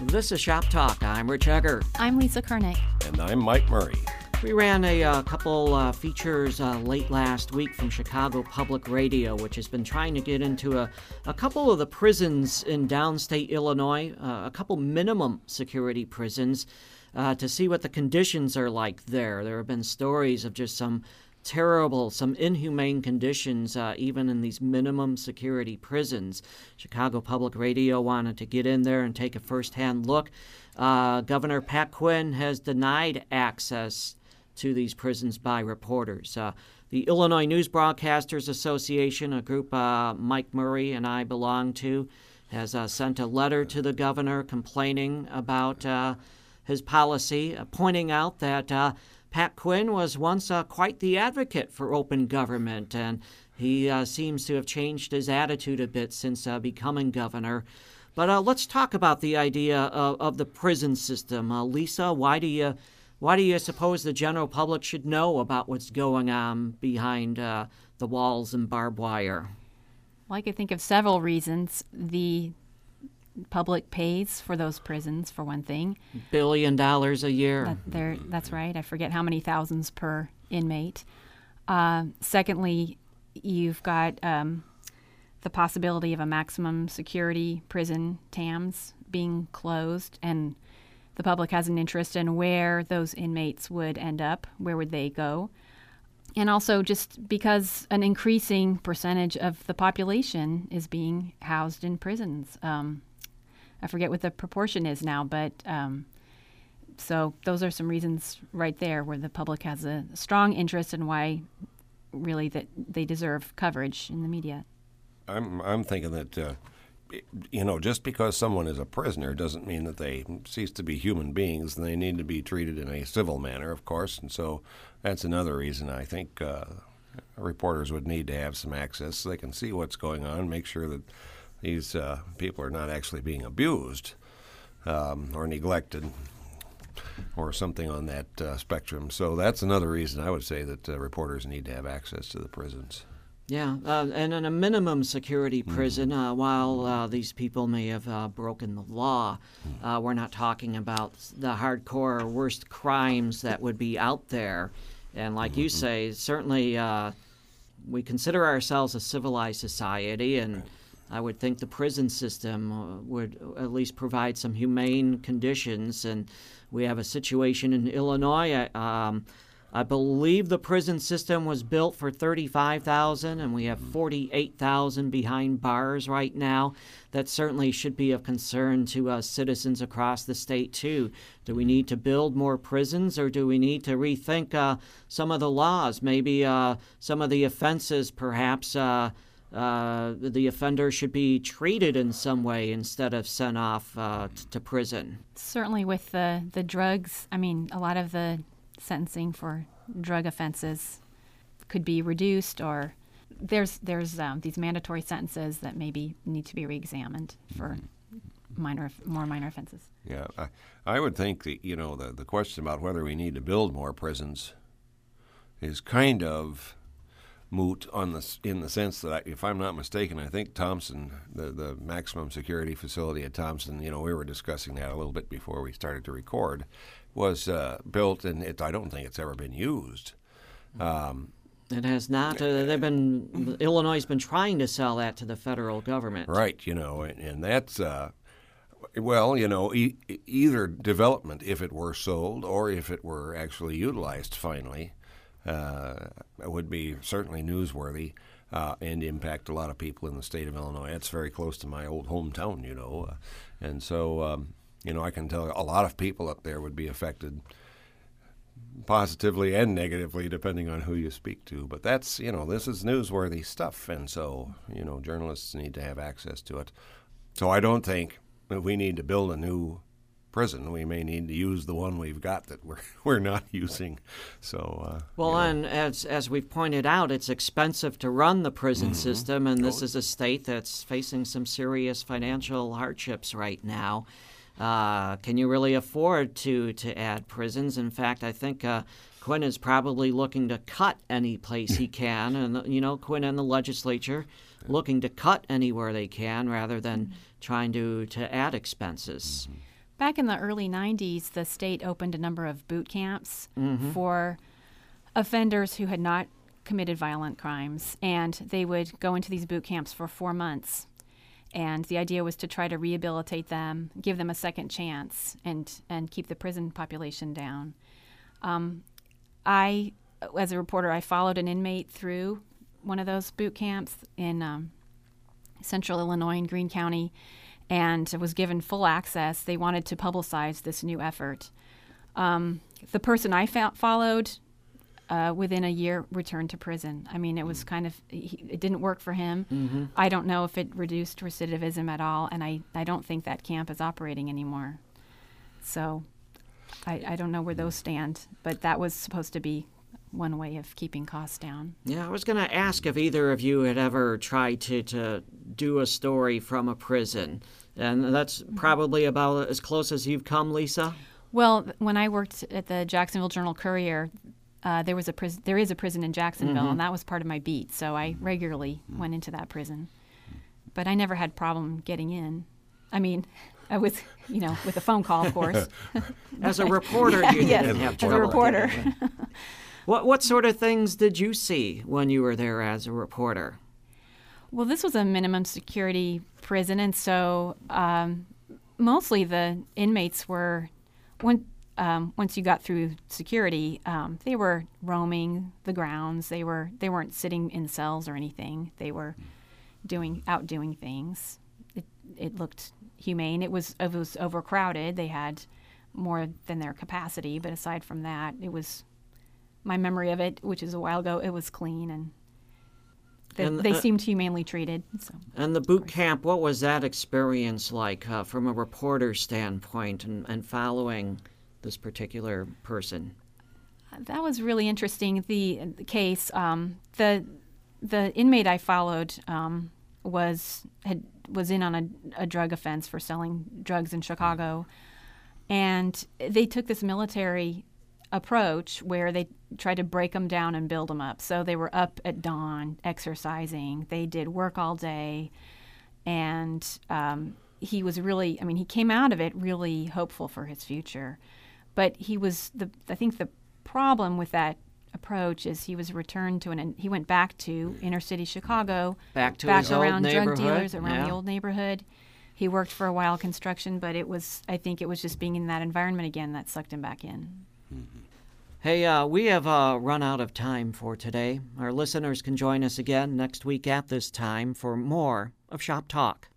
This is Shop Talk. I'm Rich Egger. I'm Lisa Karnick. And I'm Mike Murray. We ran a couple features late last week from Chicago Public Radio, which has been trying to get into a couple of the prisons in downstate Illinois, a couple minimum security prisons, to see what the conditions are like there. There have been stories of just some terrible, some inhumane conditions, even in these minimum security prisons. Chicago Public Radio wanted to get in there and take a first-hand look. Governor Pat Quinn has denied access to these prisons by reporters. The Illinois News Broadcasters Association, a group Mike Murray and I belong to, has sent a letter to the governor complaining about his policy, pointing out that Pat Quinn was once quite the advocate for open government, and he seems to have changed his attitude a bit since becoming governor. But let's talk about the idea of the prison system. Lisa, why do you suppose the general public should know about what's going on behind the walls and barbed wire? Well, I could think of several reasons. The public pays for those prisons, for one thing. $1 billion a year. That's right. I forget how many thousands per inmate. Secondly, you've got the possibility of a maximum security prison, TAMS, being closed, and the public has an interest in where those inmates would end up, where would they go. And also just because an increasing percentage of the population is being housed in prisons. I forget what the proportion is now, but so those are some reasons right there where the public has a strong interest in why really that they deserve coverage in the media. I'm thinking that, just because someone is a prisoner doesn't mean that they cease to be human beings, and they need to be treated in a civil manner, of course. And so that's another reason I think reporters would need to have some access so they can see what's going on, make sure that these people are not actually being abused or neglected or something on that spectrum. So that's another reason I would say that reporters need to have access to the prisons. Yeah, and in a minimum security prison, while these people may have broken the law, we're not talking about the hardcore worst crimes that would be out there. And like you say, certainly we consider ourselves a civilized society, and I would think the prison system would at least provide some humane conditions. And we have a situation in Illinois. I believe the prison system was built for 35,000, and we have 48,000 behind bars right now. That certainly should be of concern to citizens across the state, too. Do we need to build more prisons, or do we need to rethink some of the laws? Maybe some of the offenses, perhaps the offender should be treated in some way instead of sent off to prison. Certainly with the drugs, I mean, a lot of the sentencing for drug offenses could be reduced, or there's these mandatory sentences that maybe need to be reexamined for more minor offenses. Yeah, I would think that the question about whether we need to build more prisons is kind of moot in the sense that, if I'm not mistaken, I think Thompson, the maximum security facility at Thompson, we were discussing that a little bit before we started to record, was built, and I don't think it's ever been used. It has not. Illinois has been trying to sell that to the federal government. Right, and that's, either development, if it were sold, or if it were actually utilized finally, would be certainly newsworthy and impact a lot of people in the state of Illinois. It's very close to my old hometown, and so I can tell a lot of people up there would be affected positively and negatively depending on who you speak to. But that's, this is newsworthy stuff, and so, journalists need to have access to it. So I don't think that we need to build a new prison. We may need to use the one we've got that we're not using. So and as we've pointed out, it's expensive to run the prison system, and this is a state that's facing some serious financial hardships right now. Can you really afford to add prisons? In fact, I think Quinn is probably looking to cut any place he can, and Quinn and the legislature looking to cut anywhere they can rather than trying to add expenses. Back in the early 90s, the state opened a number of boot camps for offenders who had not committed violent crimes, and they would go into these boot camps for 4 months. And the idea was to try to rehabilitate them, give them a second chance, and keep the prison population down. As a reporter, I followed an inmate through one of those boot camps in central Illinois in Greene County, and was given full access. They wanted to publicize this new effort. The person I followed within a year returned to prison. I mean, it was kind of, it didn't work for him. I don't know if it reduced recidivism at all, and I don't think that camp is operating anymore. So I don't know where those stand, but that was supposed to be one way of keeping costs down. Yeah, I was going to ask if either of you had ever tried to do a story from a prison, and that's probably about as close as you've come, Lisa? Well, when I worked at the Jacksonville Journal-Courier, there is a prison in Jacksonville, and that was part of my beat, so I regularly went into that prison. But I never had problem getting in. I mean, I was, with a phone call, of course. As a reporter, you didn't have trouble. As a reporter. What sort of things did you see when you were there as a reporter? Well, this was a minimum security prison, and so mostly the inmates were, once you got through security, they were roaming the grounds. They weren't sitting in cells or anything. They were doing things. It looked humane. It was overcrowded. They had more than their capacity, but aside from that, it was my memory of it, which is a while ago. It was clean, and they seemed humanely treated. So. And the boot camp, what was that experience like from a reporter standpoint and following this particular person? That was really interesting. The case, the inmate I followed was in on a drug offense for selling drugs in Chicago, and they took this military approach where they tried to break them down and build them up. So they were up at dawn exercising. They did work all day, and he was really, he came out of it really hopeful for his future. But I think the problem with that approach is he was returned to he went back to inner city Chicago, back around drug dealers, around the old neighborhood. He worked for a while construction, but I think it was just being in that environment again that sucked him back in. Hey, we have run out of time for today. Our listeners can join us again next week at this time for more of Shop Talk.